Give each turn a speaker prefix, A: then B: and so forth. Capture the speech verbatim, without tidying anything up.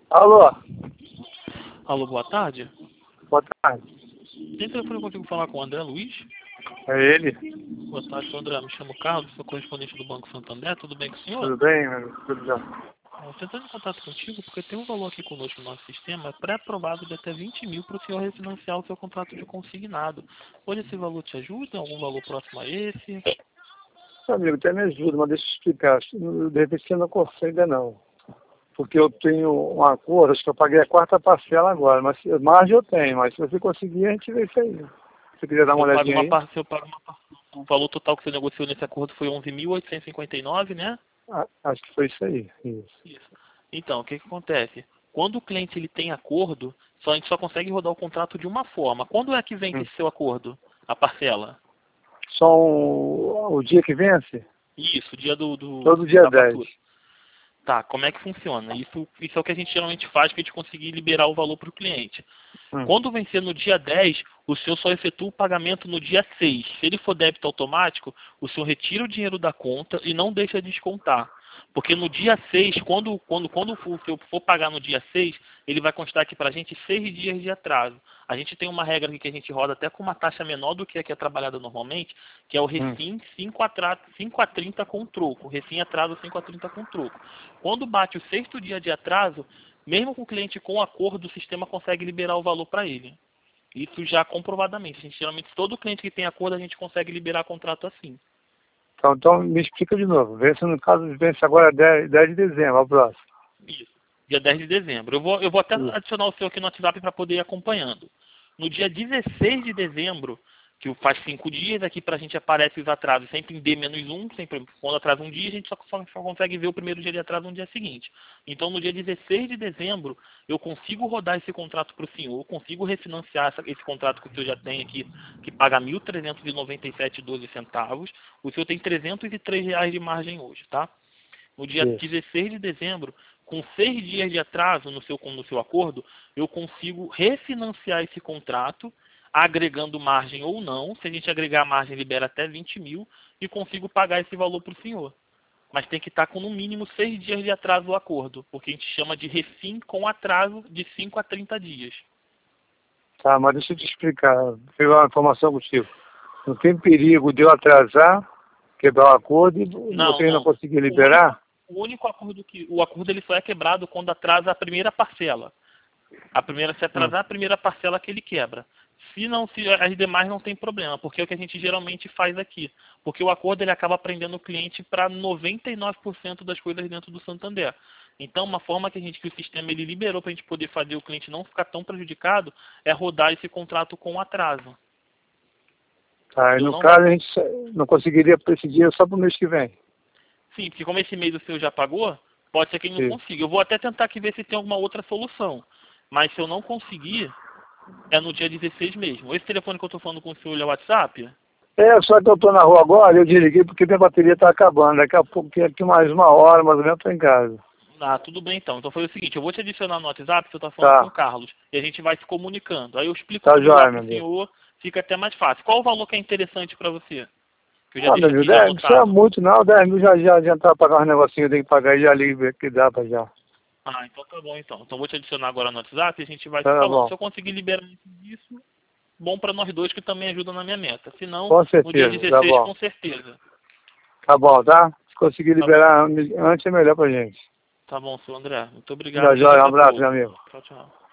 A: Alô,
B: Alô, boa tarde.
A: boa tarde.
B: Tem telefone que eu consigo falar com o André Luiz?
A: É ele?
B: Boa tarde, sou André. Me chamo Carlos, sou correspondente do Banco Santander. Tudo bem com o senhor?
A: Tudo bem, meu? Tudo bem.
B: Estou tentando em contato contigo porque tem um valor aqui conosco no nosso sistema pré-aprovado de até vinte mil para o senhor refinanciar o seu contrato de consignado. Hoje esse valor te ajuda? Algum valor próximo a esse?
A: Meu amigo, até me ajuda, mas deixa eu explicar. De repente você não consegue ainda não. Porque eu tenho um acordo, acho que eu paguei a quarta parcela agora, mas margem eu tenho, mas se você conseguir, a gente vê isso aí. Se você quiser dar
B: Se
A: uma
B: eu pago
A: olhadinha
B: uma
A: aí,
B: parte, se eu pago uma parte, o valor total que você negociou nesse acordo foi onze mil oitocentos e cinquenta e nove, né?
A: a- acho que foi isso aí. Isso.
B: Isso. Então, o que, que acontece? Quando o cliente ele tem acordo, só, a gente só consegue rodar o contrato de uma forma. Quando é que vence
A: Hum.
B: esse seu acordo? A parcela?
A: Só o, o dia que vence?
B: Isso, dia do, do-
A: Todo dia
B: da
A: dez.
B: fatura. Tá, como é que funciona? Isso, isso é o que a gente geralmente faz para a gente conseguir liberar o valor para o cliente.
A: Hum.
B: Quando vencer no dia dez, o senhor só efetua o pagamento no dia seis. Se ele for débito automático, o senhor retira o dinheiro da conta e não deixa descontar. Porque no dia seis, quando, quando, quando o senhor for pagar no dia seis, ele vai constar aqui para a gente seis dias de atraso. A gente tem uma regra aqui que a gente roda até com uma taxa menor do que a que é trabalhada normalmente, que é o
A: Hum.
B: refim cinco a trinta com troco. Refim atraso cinco a trinta com troco. Quando bate o sexto dia de atraso, mesmo com o cliente com acordo, o sistema consegue liberar o valor para ele. Isso já comprovadamente. A gente, geralmente, todo cliente que tem acordo, a gente consegue liberar contrato assim.
A: Então, então, me explica de novo. Vence no caso, vence agora dez, dez de dezembro, ao próximo.
B: Isso. Dia dez de dezembro. Eu vou, eu vou até
A: Isso.
B: adicionar o seu aqui no WhatsApp para poder ir acompanhando. No dia dezesseis de dezembro, que faz cinco dias, aqui para a gente aparece os atrasos sempre em D menos um, sempre quando atrasa um dia, a gente só, só, só consegue ver o primeiro dia de atraso no dia seguinte. Então, no dia dezesseis de dezembro, eu consigo rodar esse contrato para o senhor, eu consigo refinanciar essa, esse contrato que o senhor já tem aqui, que paga mil trezentos e noventa e sete vírgula doze centavos. O senhor tem trezentos e três reais de margem hoje, tá? No dia
A: Isso.
B: dezesseis de dezembro, com seis dias de atraso no seu, no seu acordo, eu consigo refinanciar esse contrato, agregando margem ou não. Se a gente agregar a margem, libera até vinte mil e consigo pagar esse valor para o senhor. Mas tem que estar com no mínimo seis dias de atraso o acordo, porque a gente chama de refim com atraso de cinco a trinta dias.
A: Tá, mas deixa eu te explicar. Vou pegar uma informação contigo. Não tem perigo de eu atrasar, quebrar o acordo e
B: Não,
A: você não
B: não.
A: conseguir
B: O único,
A: liberar?
B: o único acordo que o acordo ele só é quebrado quando atrasa a primeira parcela. A primeira, se
A: Hum.
B: atrasar a primeira parcela que ele quebra. Se não, se as demais não tem problema, porque é o que a gente geralmente faz aqui. Porque o acordo ele acaba prendendo o cliente para noventa e nove por cento das coisas dentro do Santander. Então, uma forma que a gente que o sistema ele liberou para a gente poder fazer o cliente não ficar tão prejudicado é rodar esse contrato com atraso.
A: Tá, e
B: Eu
A: no
B: não vai.
A: caso a gente não conseguiria para esse dia só para o mês que vem.
B: Sim, porque como esse mês o seu já pagou, pode ser que ele não
A: Sim.
B: consiga. Eu vou até tentar aqui ver se tem alguma outra solução. Mas se eu não conseguir, é no dia dezesseis mesmo. Esse telefone que eu estou falando com o senhor é o WhatsApp?
A: É, só que eu estou na rua agora, eu desliguei porque minha bateria está acabando. Daqui a pouco, aqui mais uma hora, mais ou menos, estou em casa.
B: Ah, tudo bem então. Então foi o seguinte, eu vou te adicionar no WhatsApp, você está falando com o
A: Tá,
B: Carlos, e a gente vai se comunicando. Aí eu explico
A: tá
B: tudo lá
A: jóia, meu
B: para o
A: amigo.
B: senhor, fica até mais fácil. Qual o valor que é interessante para você? Que eu já
A: Ah, meu
B: deixo
A: amigo,
B: aqui já
A: dez, não precisa
B: anotado.
A: muito não, dez mil já, já adiantar pagar uns negocinhos, tem que pagar e já liga que dá para já.
B: Ah, então tá bom então. Então vou te adicionar agora no WhatsApp e a gente vai se
A: Tá
B: falando. Se
A: bom,
B: eu conseguir liberar isso, bom para nós dois que também ajuda na minha meta. Se não,
A: com
B: no dia
A: certeza, tá
B: dezesseis
A: bom.
B: com certeza.
A: Tá bom, tá? Se conseguir
B: Tá bom.
A: liberar antes é melhor pra gente.
B: Tá bom, seu André. Muito
A: Tá
B: obrigado e
A: jóia, um
B: até
A: abraço, meu
B: pouco.
A: amigo.
B: Tchau, tchau.